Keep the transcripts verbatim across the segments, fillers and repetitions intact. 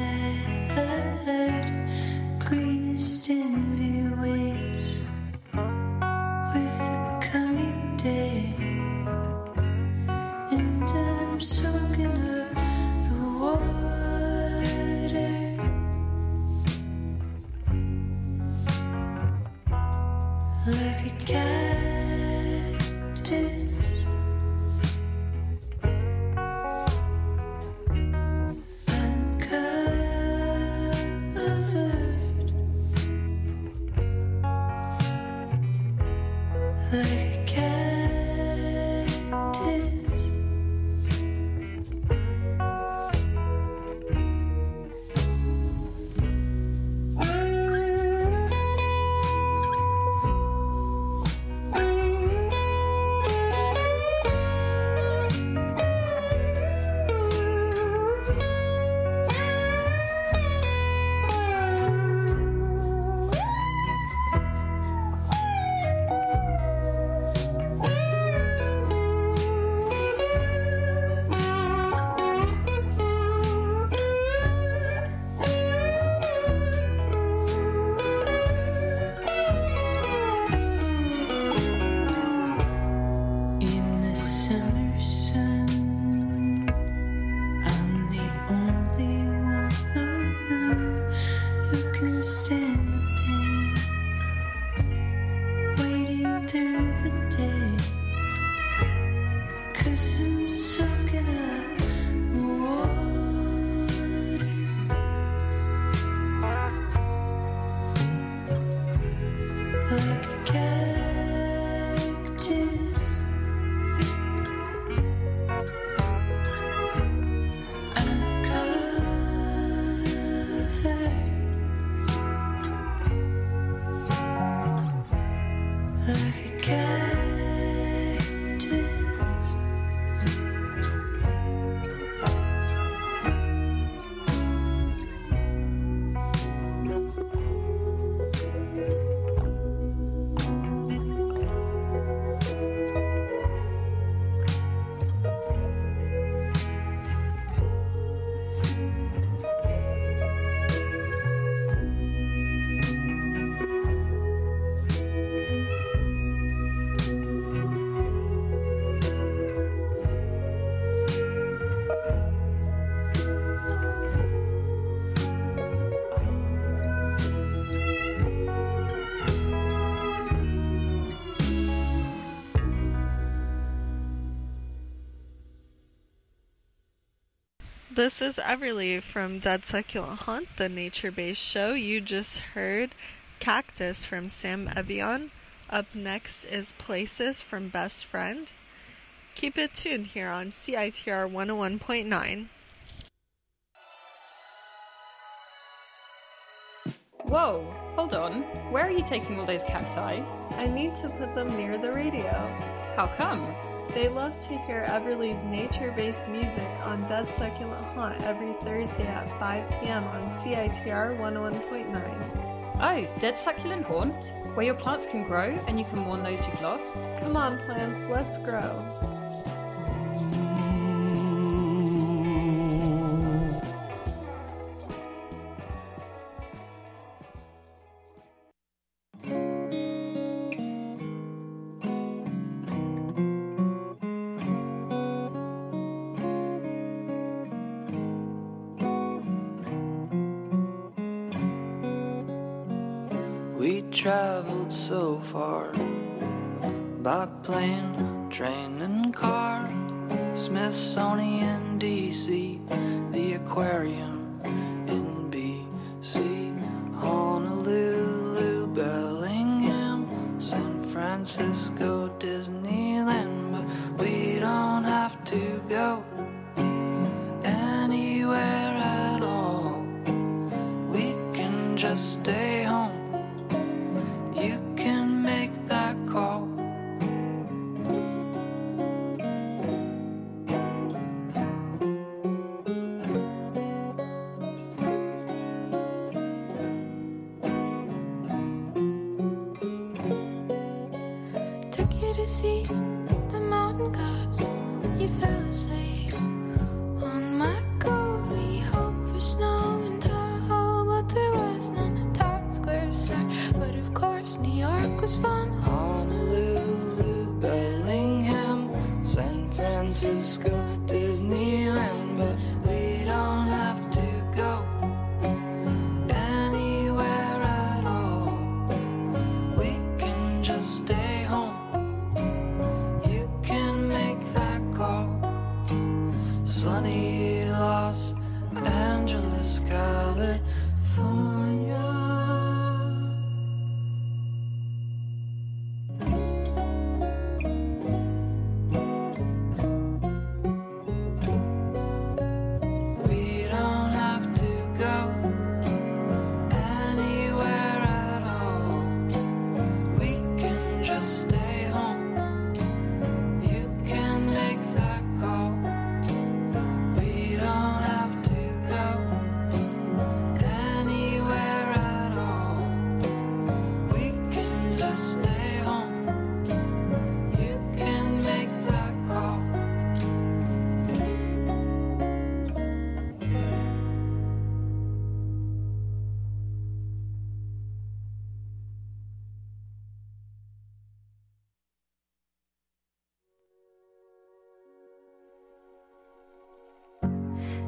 greenest envy waits with the coming day, and I'm soaking up the water like a cactus. This is Everly from Dead Succulent Haunt, the nature-based show. You just heard Cactus from Sam Evian. Up next is Places from Best Friend. Keep it tuned here on C I T R one oh one point nine. Whoa, hold on. Where are you taking all those cacti? I need to put them near the radio. How come? They love to hear Everly's nature-based music on Dead Succulent Haunt every Thursday at five p.m. on C I T R one oh one point nine. Oh, Dead Succulent Haunt? Where your plants can grow and you can warn those you've lost? Come on, plants, let's grow. Traveled so far by plane, train, and car. Smithsonian, D C, the aquarium in B C, Honolulu, Bellingham, San Francisco, Disneyland. But we don't have to go anywhere at all. We can just stay home. You can make that call. Took you to see the mountain gods. You fell asleep on my coat. We hope for snow and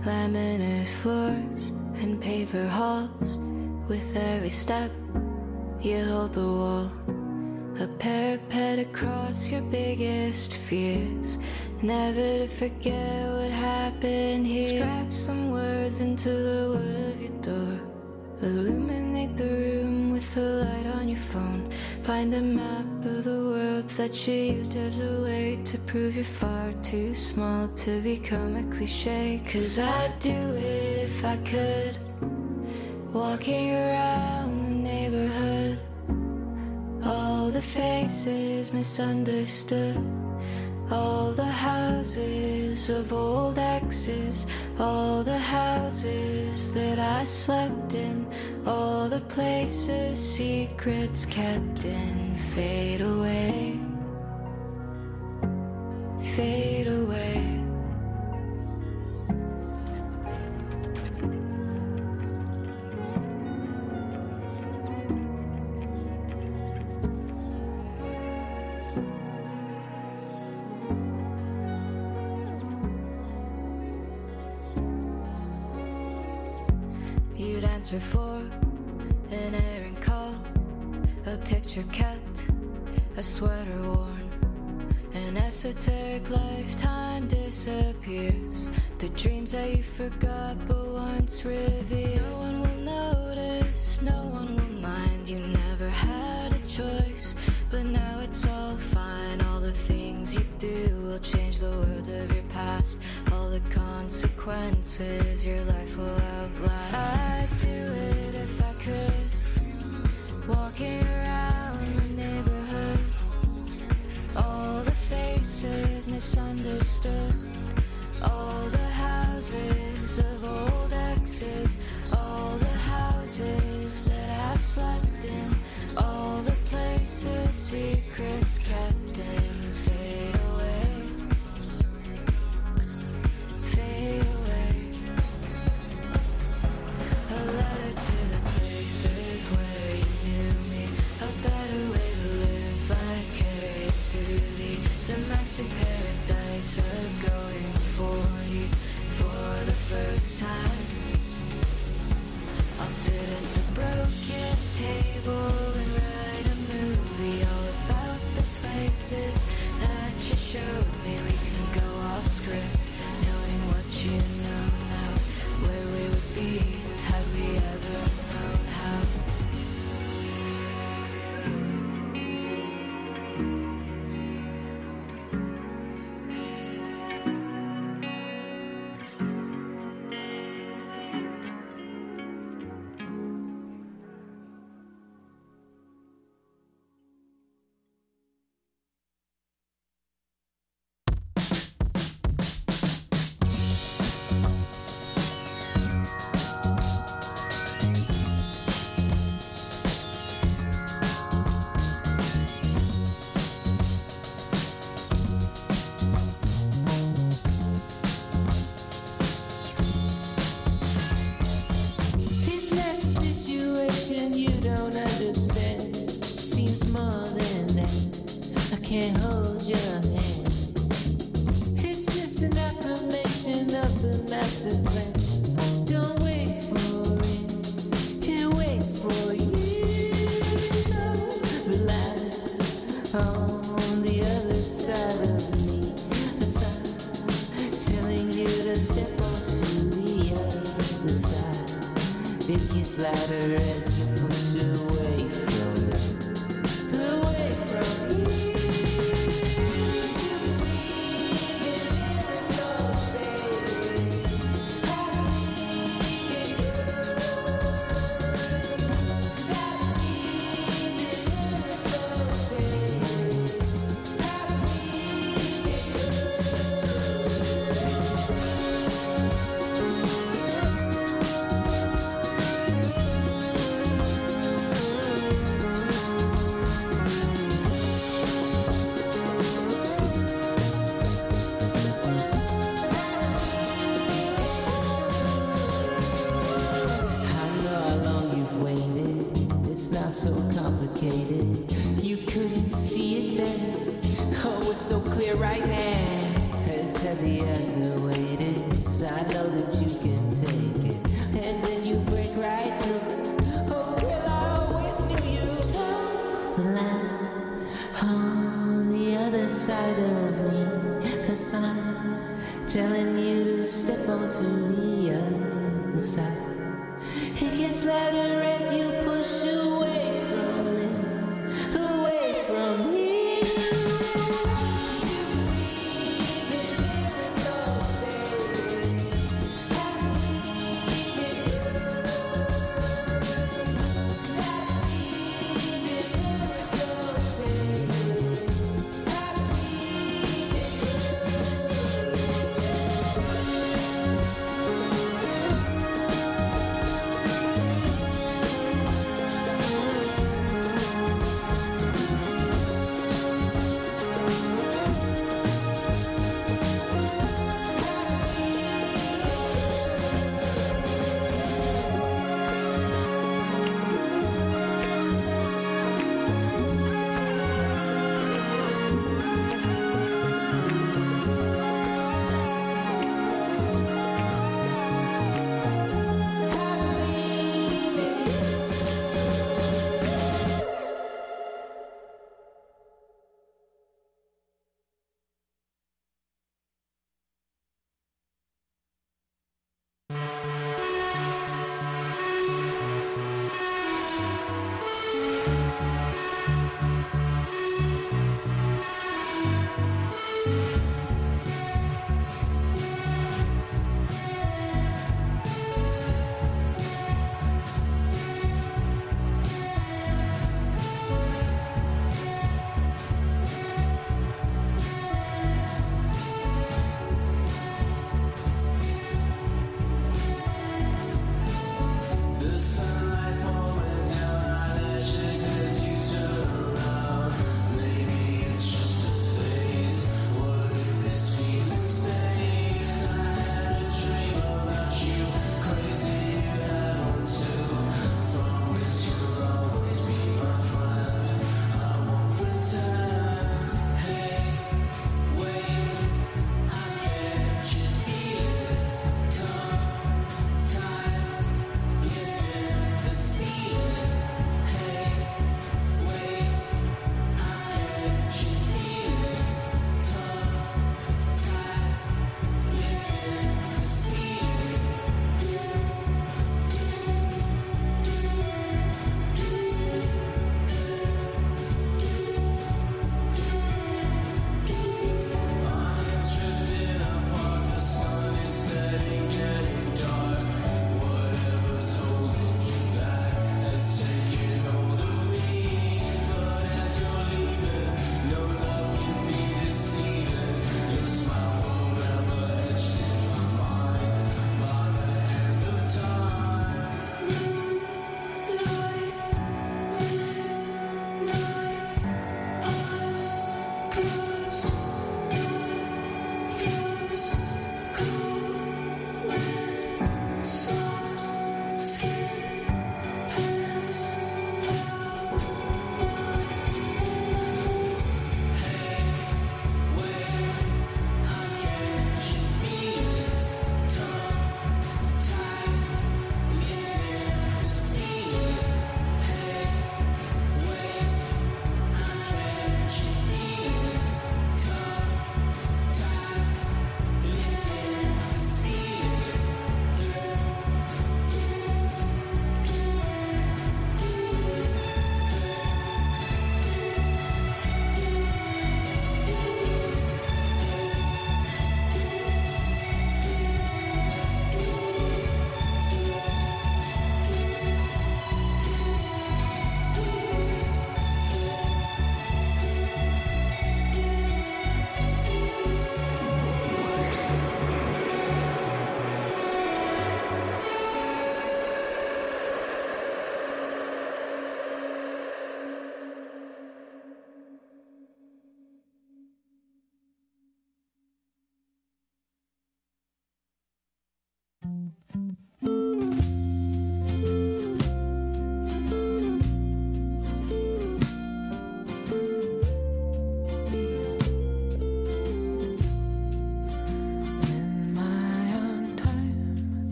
Laminate floors and paper halls. With every step you hold the wall. A parapet across your biggest fears. Never to forget what happened here. Scratch some words into the wood of your door. Illuminate the room with the light on your phone. Find a map of the world that you used as a way to prove you're far too small to become a cliche. Cause I'd do it if I could. Walking around the neighborhood. All the faces misunderstood. All the houses of old exes. All the houses that I slept in. All the places secrets kept in. Fade away. Fade away. You'd answer for an errand call, a picture kept, a sweater worn. An esoteric lifetime disappears. The dreams that you forgot but once revealed. No one will notice, no one will mind. You never had a choice, but now it's all fine. All the things you do will change the world of your past. All the consequences your life will outlast. I'd do it if I could. Walking around the neighborhood. All the faces misunderstood. All the houses of old exes. All the houses that I've slept in. All the places secrets kept in. Fade away. Fade away. A letter to the places where you knew me. A better way to live vicarious through the domestic paradise of going for you for the first time. I'll sit at the broken table and write a movie all about the places that you showed me. We can go off script, knowing what you know now, where we would be had we ever known how. This next situation you don't understand seems more than that. I can't hold your hand. It's just an affirmation of the master plan. Don't wait for it, it waits for you. So rely on the other side of me, the side telling you to step onto the other side. It gets louder as you push away from it, away from you. So complicated, you couldn't see it then. Oh, it's so clear right now. as heavy as the weight is. I know that you can take it, and then you break right through. Oh girl, I always knew you. Toe the line on the other side of me, 'cause I'm telling you to step onto the other side. It gets louder as you push away from me, away from me.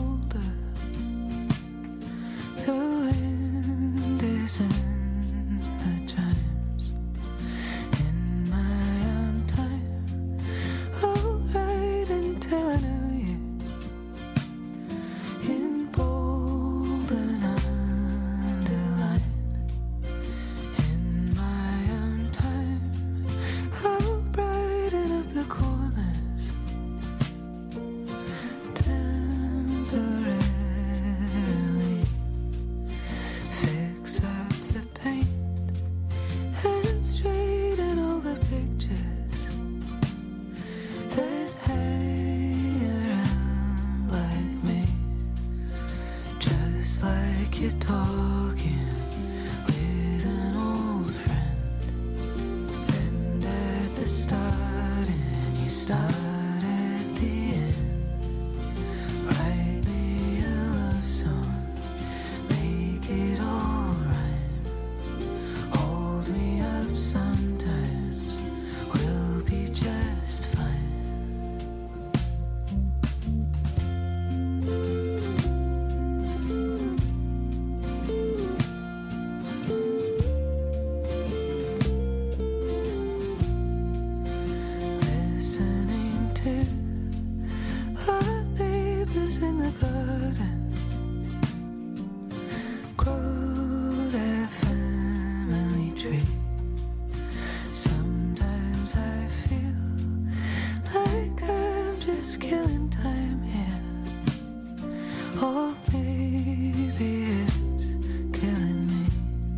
older. The wind is in the chimes. In my own time, I'll write until I know you. In bold and underline. In my own time, I'll brighten up the corners. Temporarily fix up the paint and straighten all the pictures that hang around like me. Just like you're talking with an old friend. And at the start and you start at the end. Write me a love song, make it all rhyme. Hold me up sometimes, we'll be just fine. Listening to our neighbors in the garden grow their family tree. Sometimes I feel like I'm just killing time here. Or maybe it's killing me.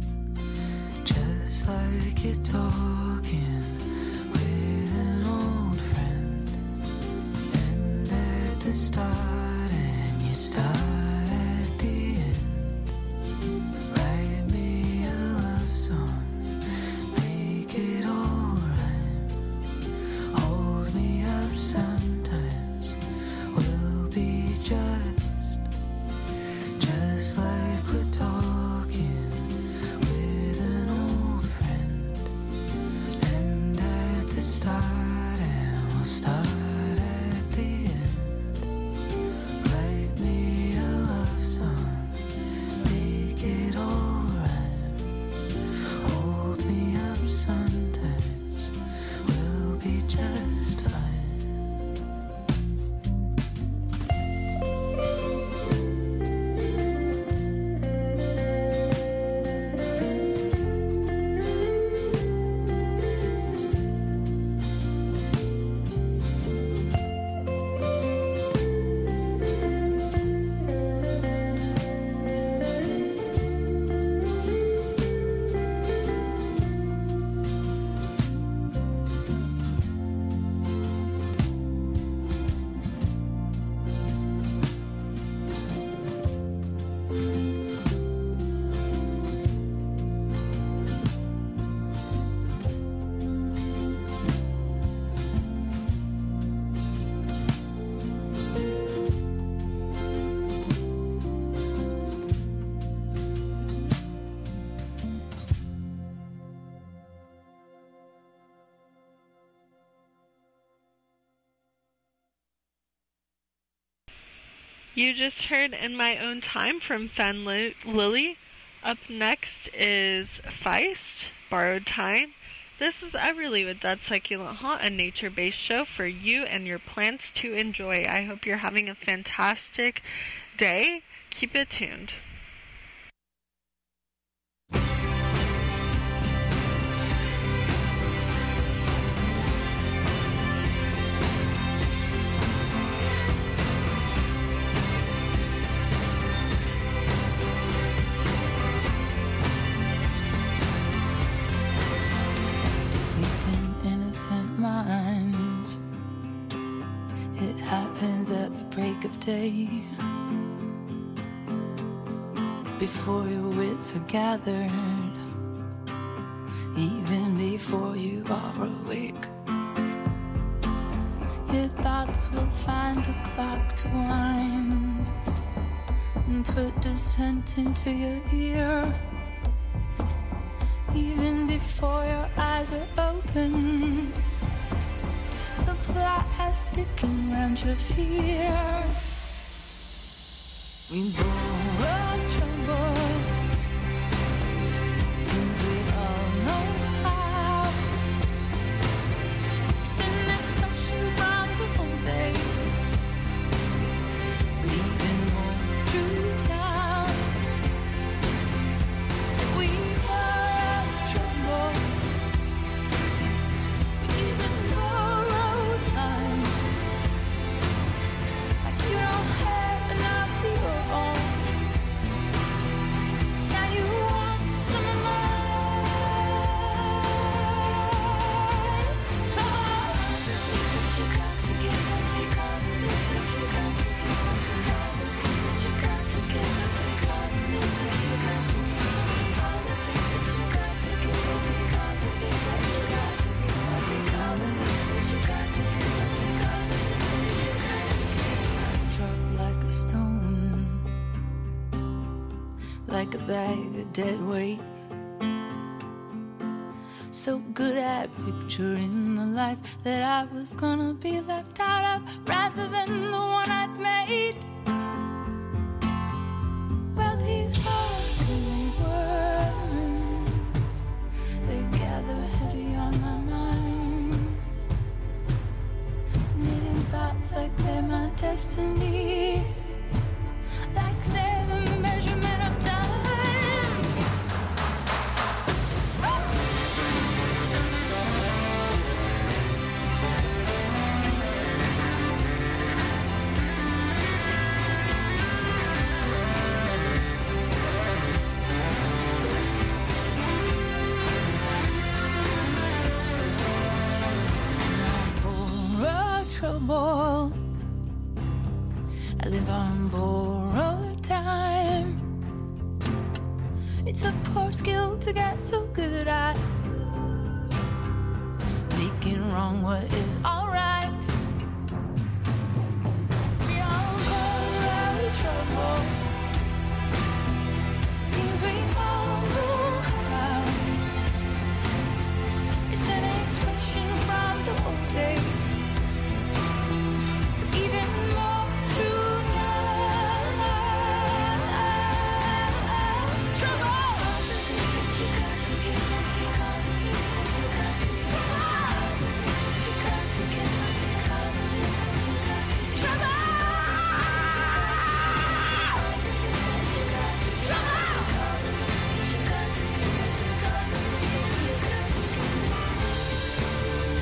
Just like you're talking with an old friend. And at the start and you start at the end. Write me a love song, make it all rhyme. Hold me up sometimes, we'll be just, just like we're talking with an old friend. And at the start and we'll start at the end. Write me a love song, make it all rhyme. Hold me up sometimes, we'll be just fine. You just heard In My Own Time from Fan Li- Lily. Up next is Feist, Borrowed Time. This is Everly with Dead Succulent Haunt, a nature-based show for you and your plants to enjoy. I hope you're having a fantastic day. Keep it tuned. Sleeping innocent minds. It happens at the break of day. Before your wits are gathered, even before you are awake. Your thoughts will find a clock to wind and put dissent into your ear. Even before your eyes are open, the plot has thickened round your fear. We borrow trouble. Seems we all know how. It's an expression from the old days, but even more true now. We borrow trouble. We even borrow time. Like you don't have enough of your own. Now you want some of mine. All the things you got to give, take all the things you got to give, take all the things you got to give, take all the things you got to give, all the things you got to give, take all the things you got to give, take all the things you got to give, take all the things you got to give. I drop like a stone, like a bag of dead weight. So good at picturing the life that I was gonna be left out of, rather than the one I'd made. Well, these ugly words, they gather heavy on my mind, knitting thoughts like they're my destiny, like they're the measurement of time. Borrowed trouble. I live on borrowed time. It's a poor skill to get so good at making wrong what is alright. We all borrow trouble. Seems we all know how. It's an expression from the old days, but even more true now. Trouble. All the things you got to give, take all the things you got to give, all the things you got to give, take all the things you got to give. Trouble. All the things you got to give, take all the things you got to give, take all the things you got to give.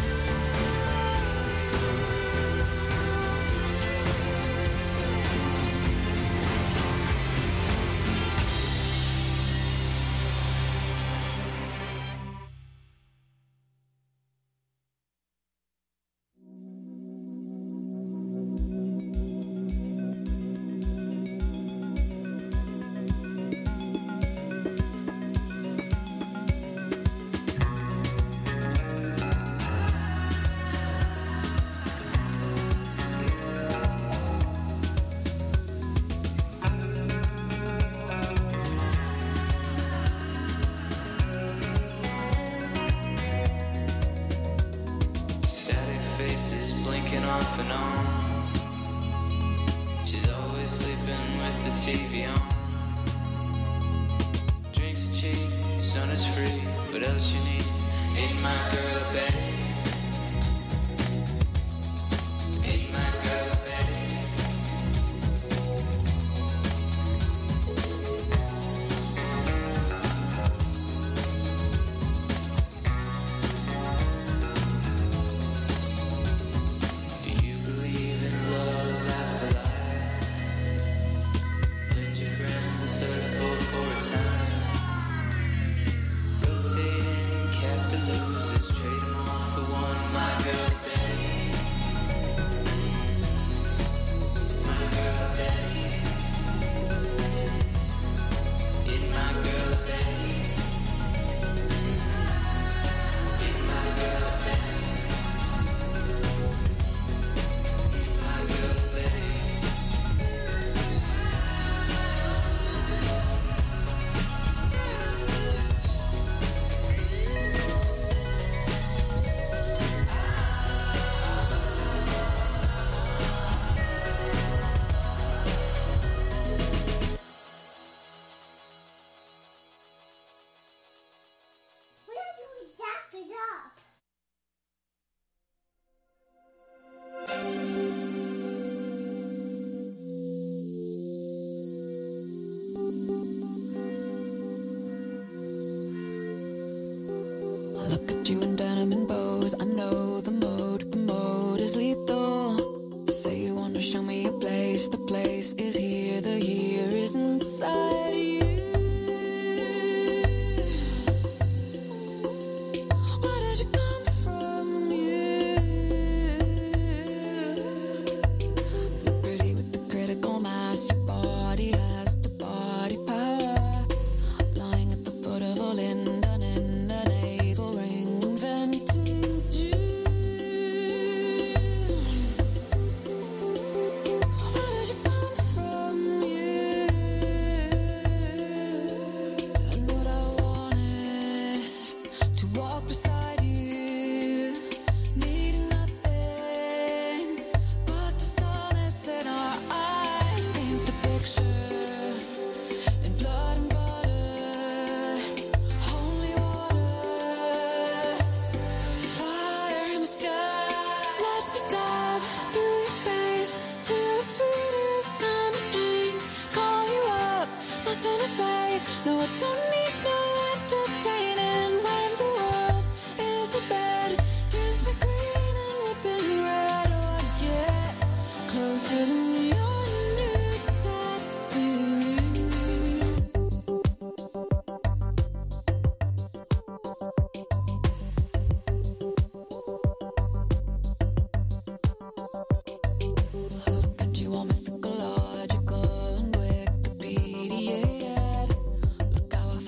Static faces blinking off and on. She's always sleeping with the T V on. Drinks are cheap, sun is free. What else you need in my girl bed? In my girl bed. Do you believe in love after life? Lend your friends a surfboard for a time. Rotating, cast a losers, trade them all for Look at you in denim and bows. I know the mode, the mode is lethal. Say you wanna show me a place, the place is here, the here is inside you. Where did you come from, you? Look pretty with the critical mass, your body has the body power. Lying at the foot of Olinda in the navel ring, inventing you. Where did you come from, you? And what I want is to walk beside you, needing nothing but the sonnets in our eyes. Paint the picture in blood and butter, holy water, fire in the sky. Let me dive through your face to the sweetest kind of pain. Call you up, nothing to say. No, I don't need no entertaining. When the world is a bed, give me green and ripping red. Or get closer than your new tattoo. Look at you all mythological and Wikipedia. Look how I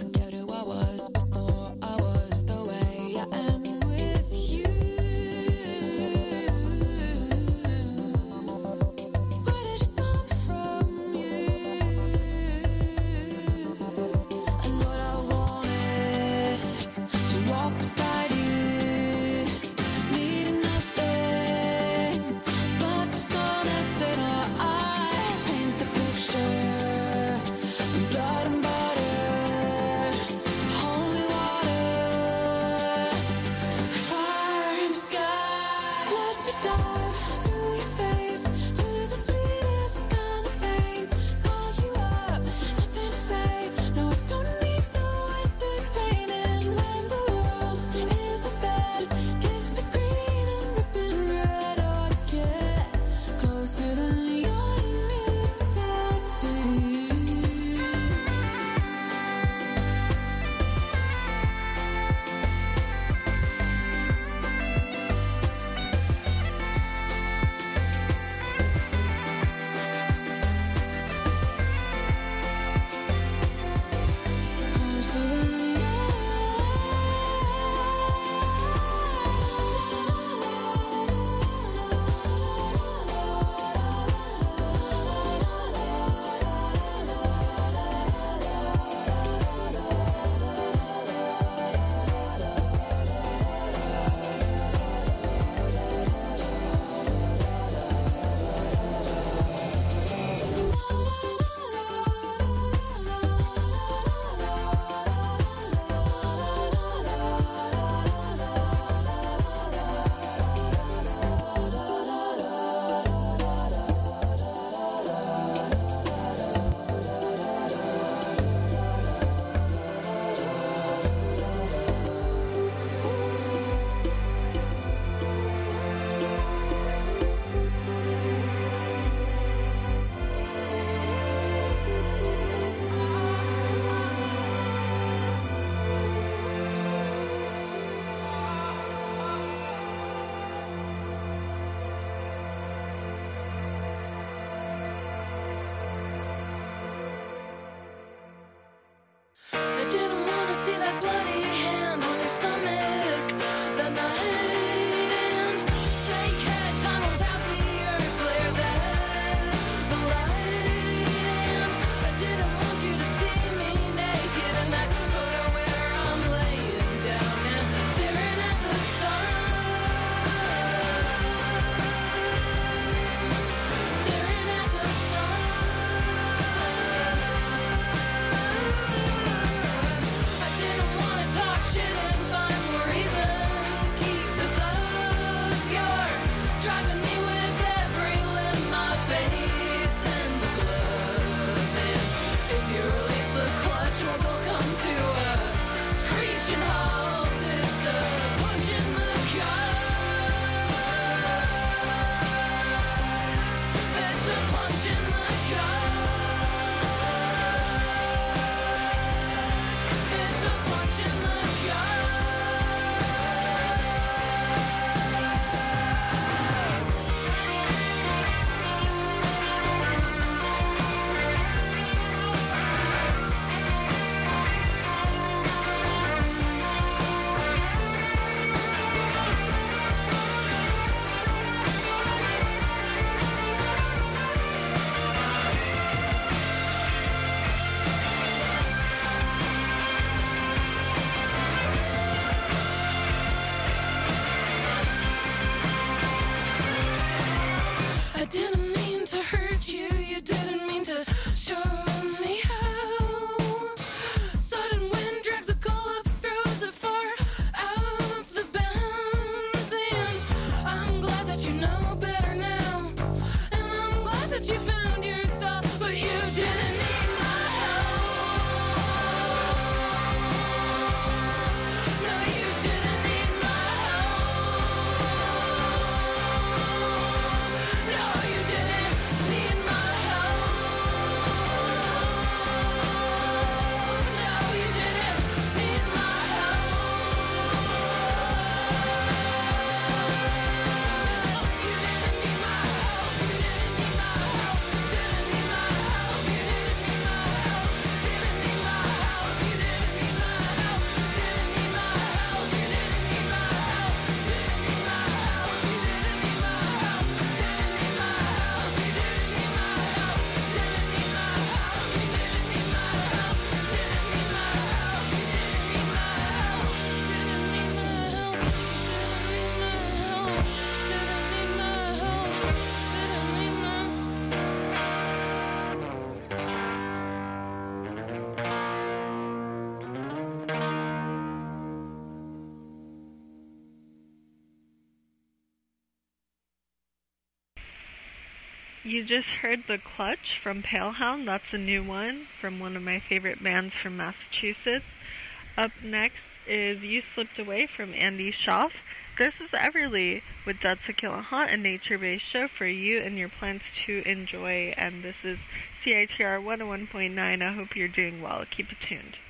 You just heard The Clutch from Palehound. That's a new one from one of my favorite bands from Massachusetts. Up next is You Slipped Away from Andy Schaaf. This is Everly with Dead Tequila Haunt, a nature-based show for you and your plants to enjoy. And this is C I T R one oh one point nine. I hope you're doing well. Keep it tuned.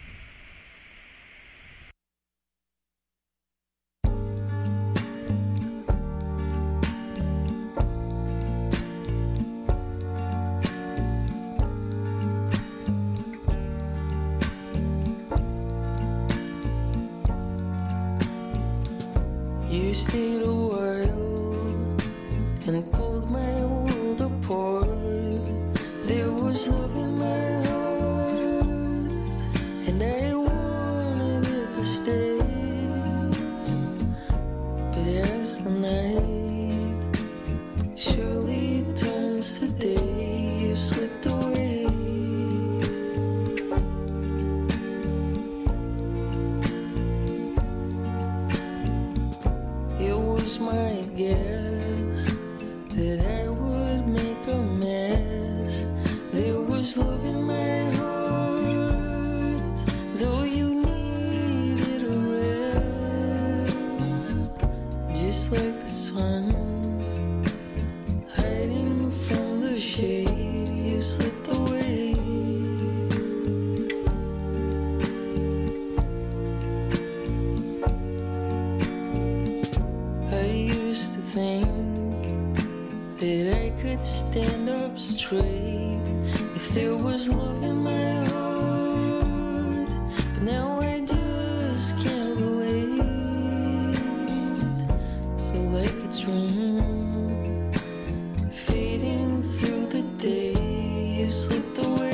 You stayed a while and pulled my world apart. There was love in my heart, and I wanted it to stay. But as the night surely turns to day, you slipped away. My guess that I would make a mess. There was love in my heart, though you needed a rest. Just like the sun hiding from the shade, you slipped away. Think that I could stand up straight if there was love in my heart, but now I just can't relate. So like a dream fading through the day, you slipped away.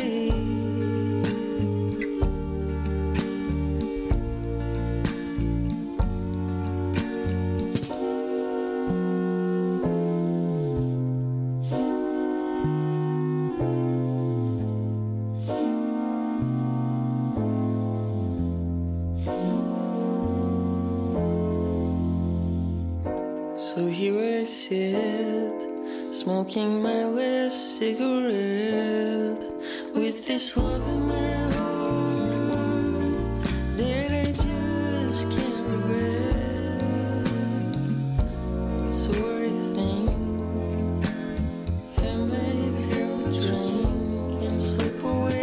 So here I sit, smoking my last cigarette, with this love in my heart that I just can't regret. So I think I might have a drink and slip away.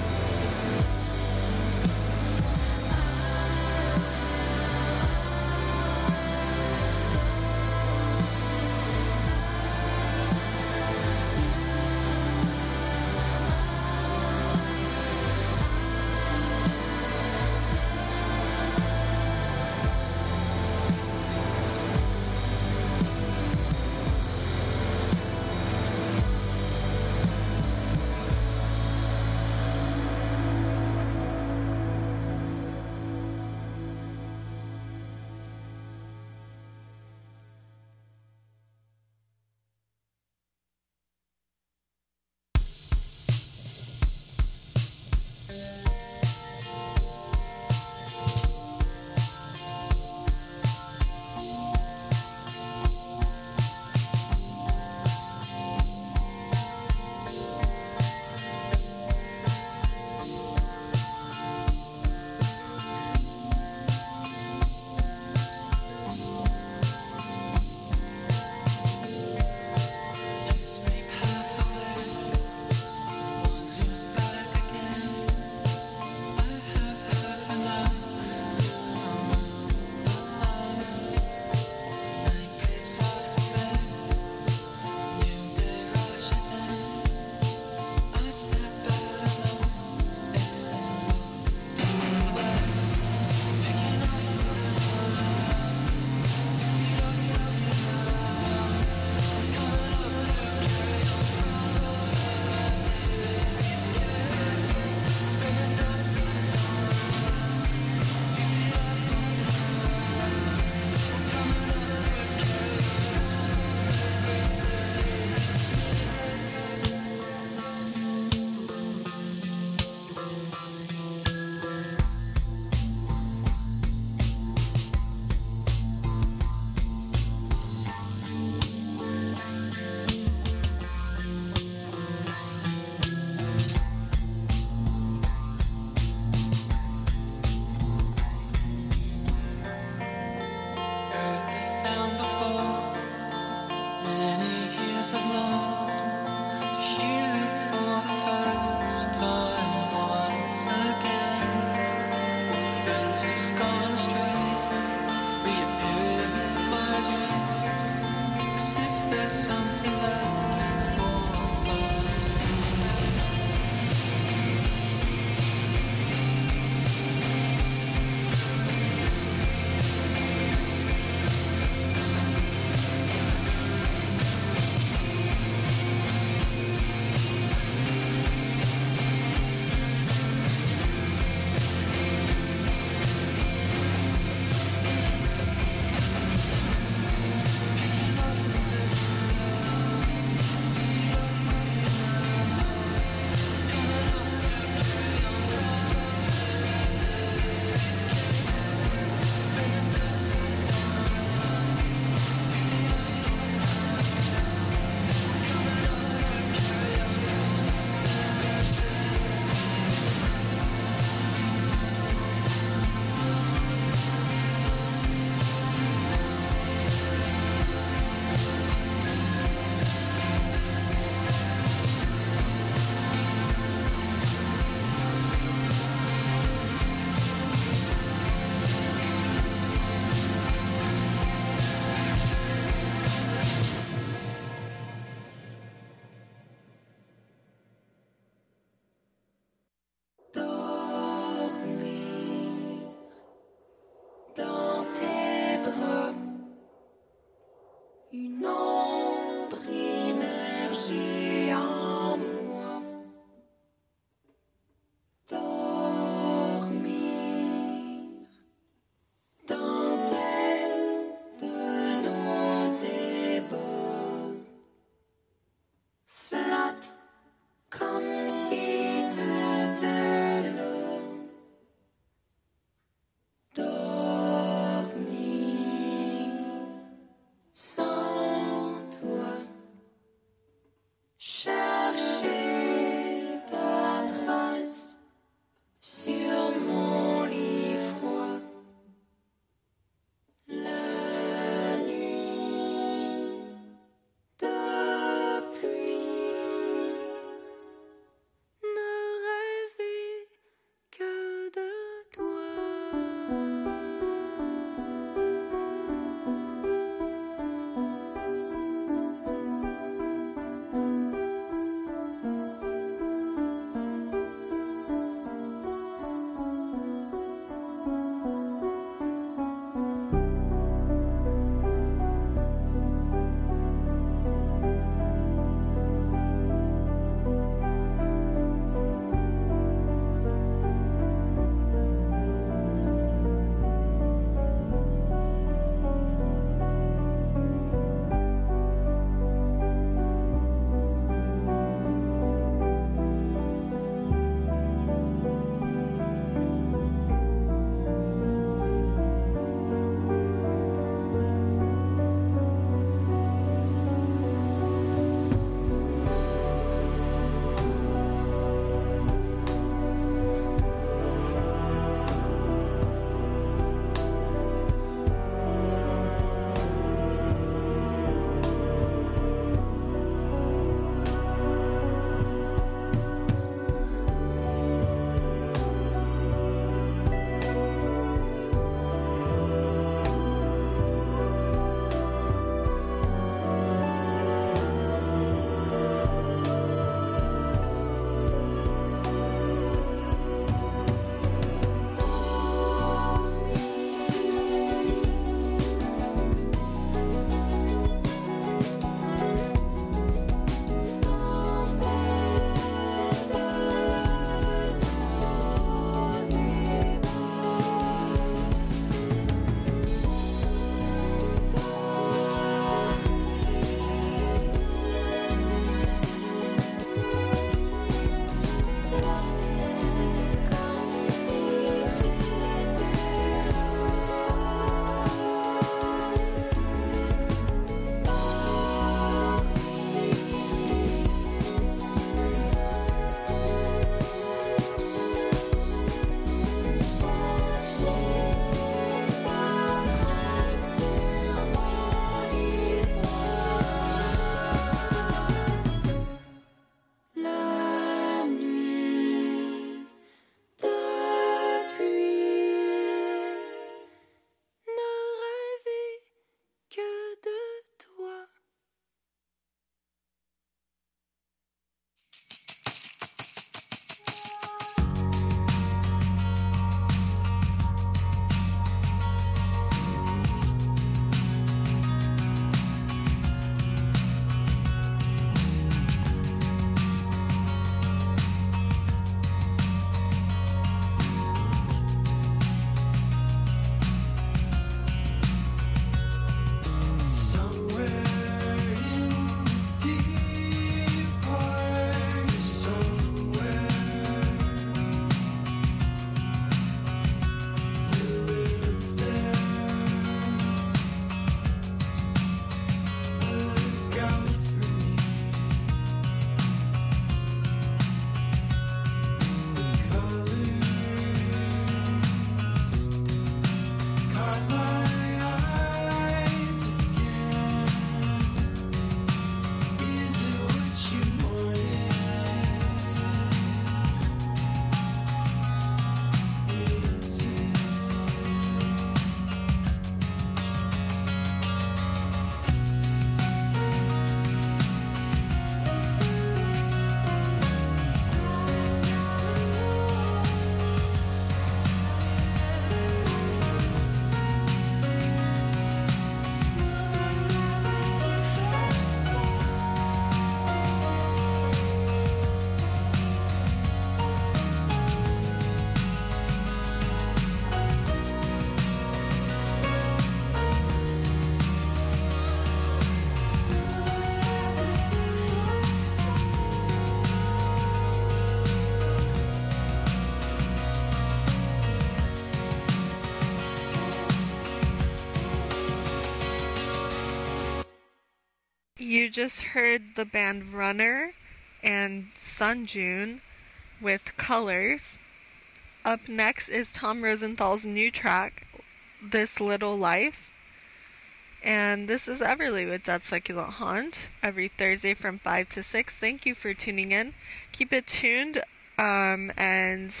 You just heard the band Runner and Sunjun with Colors. Up next is Tom Rosenthal's new track, This Little Life. And this is Everly with Dead Succulent Haunt, every Thursday from five to six. Thank you for tuning in. Keep it tuned, um, and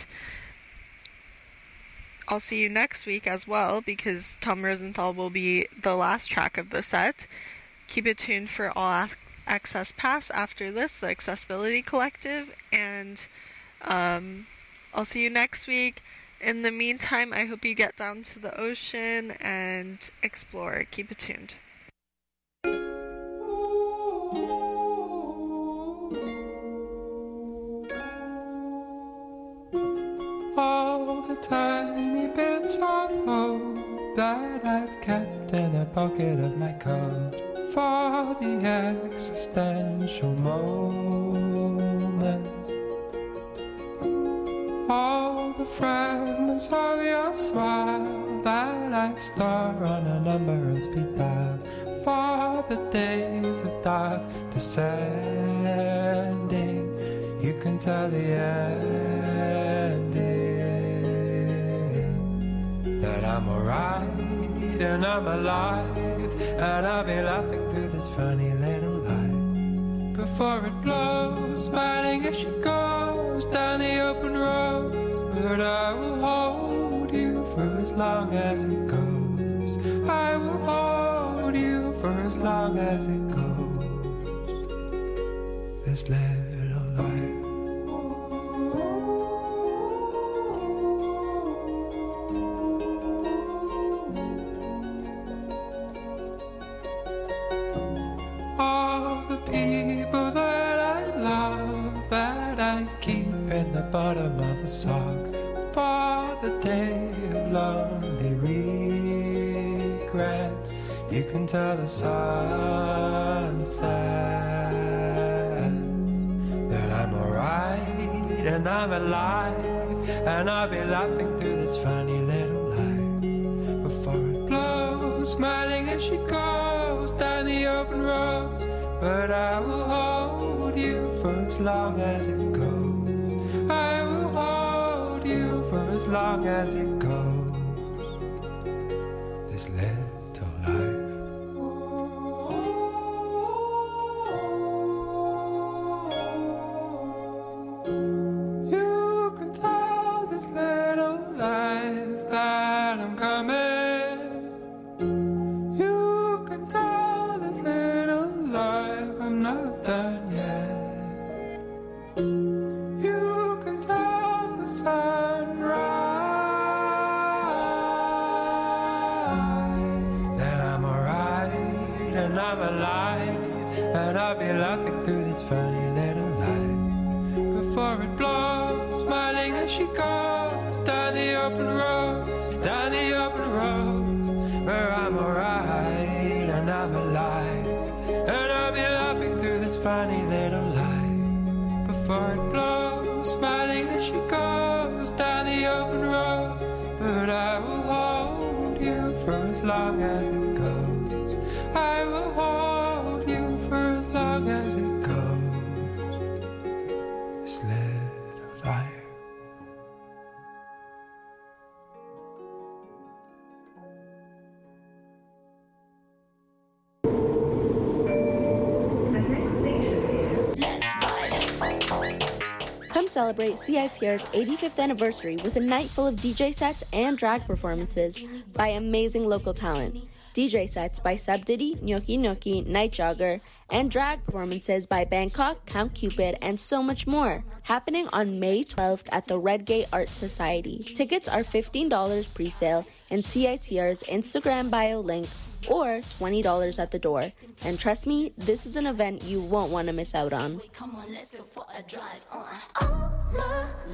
I'll see you next week as well, because Tom Rosenthal will be the last track of the set. Keep it tuned for All Access Pass after this, the Accessibility Collective, and um, I'll see you next week. In the meantime, I hope you get down to the ocean and explore. Keep it tuned. All the tiny bits of hope that I've kept in a pocket of my coat for the existential moments. All the fragments of your smile that I store on a number of speed dial for the days of dark descending. You can tell the ending that I'm alright and I'm alive, and I'll be laughing through this funny little life before it blows, smiling as she goes down the open road. But I will hold you for as long as it goes. I will hold you for as long as it goes. This little life. All the people that I love, that I keep in the bottom of a sock for the day of lonely regrets. You can tell the sunsets that I'm alright and I'm alive, and I'll be laughing through this funny little life before it blows, smiling as she goes down the open roads. But I will hold you for as long as it goes. I will hold you for as long as it goes. This little life. You can tell this little life that I'm coming. You can tell this little life I'm not done yet. You can tell the sunrise that I'm alright and I'm alive, and I'll be laughing through this funny little life before it blows, smiling as she goes down the open roads, down the open roads, where I'm alright and I'm alive, and I'll be laughing through this funny little life before it blows, smiling as she goes down the open roads. But I will hold you for as long as it goes. I will hold you for as long as it goes. This little life. Come celebrate C I T R's eighty-fifth anniversary with a night full of D J sets and drag performances by amazing local talent. D J sets by Sub Diddy, Gnocchi Gnocchi, Night Jogger, and drag performances by Bangkok, Count Cupid, and so much more. Happening on May twelfth at the Redgate Art Society. Tickets are fifteen dollars pre-sale in C I T R's Instagram bio link, or twenty dollars at the door. And trust me, this is an event you won't want to miss out on. Come on, let's go for a drive. Uh.